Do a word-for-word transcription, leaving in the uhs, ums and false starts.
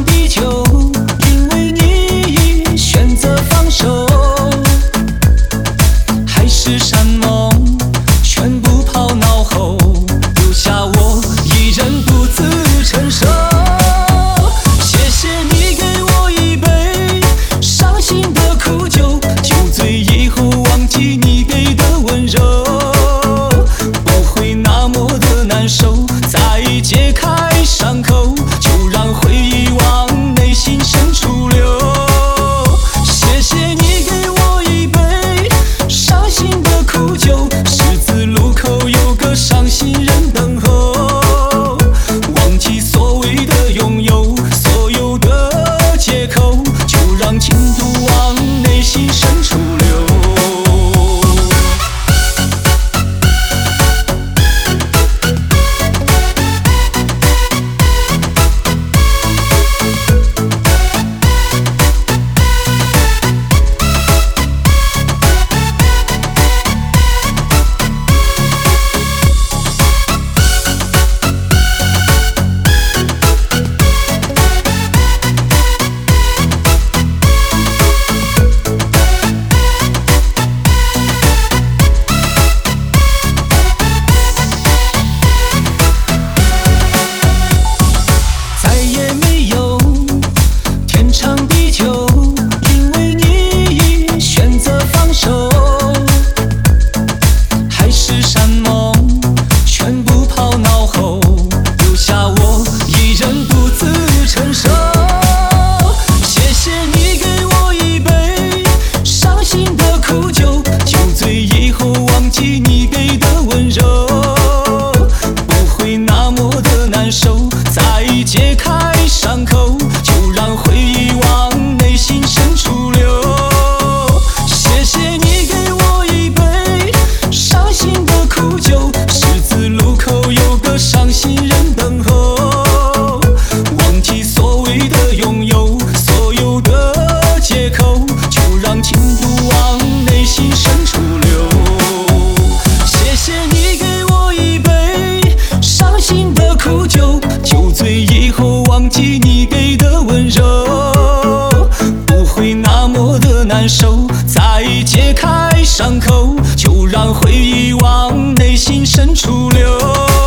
地久，因为你已选择放手，海誓山盟全部抛脑后，留下我一人独自承受。谢谢你给我一杯伤心的苦酒，酒醉以后忘记你给的温柔，不会那么的难受。再揭开伤口，就让回忆往内心深处流。谢谢你给我一杯伤心的苦酒，十字路口有个伤心人等候，忘记所谓的拥有，所有的借口，就让情途往内心深处流。你给的温柔，不会那么的难受。再揭开伤口，就让回忆往内心深处流。谢谢你给我一杯伤心的苦酒，十字路口有个伤心人等候，忘记所谓的拥有，所有的借口，就让情途往内心深处流。谢谢你给我一杯伤心的苦酒，酒醉以后忘记你给的温柔，不会那么的难受。再揭开伤口，就让回忆往内心深处流。